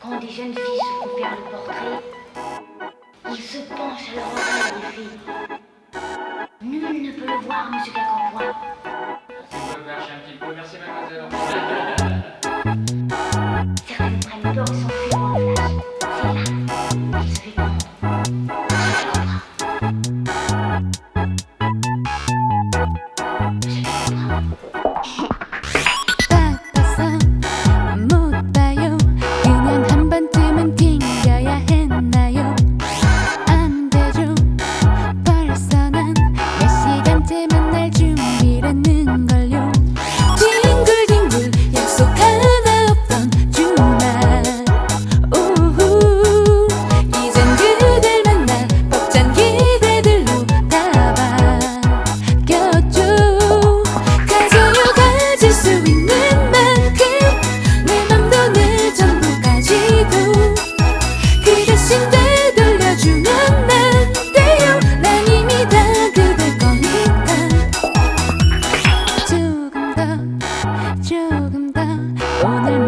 Quand des jeunes filles se font faire le portrait, ils se penchent à leur oreille, les filles. Nul ne peut le voir, monsieur Quincampoix. Si vous pouvez lâcher un petit peu, merci mademoiselle. Certaines prennent peur et s'enfuient dans le village. C'est là qu'elle se fait prendre. Monsieur Quincampoix. 바빠서 못 봐요. 그냥 한 번쯤은 튕겨야 했나요? 안 되죠. 벌써 난 몇 시간째 만날 준비라는걸요. 뒹굴뒹굴 약속 하나 없던 주말 오후 이젠 그댈 만나 벅찬 기대들로 다 바뀌었죠. 가져요 가질 수 있는 만큼 내 맘도 내 전부 가지고 그 대신 되돌려주면 안 돼요. 난 이미 다 그댈 거니까. 조금 더 오늘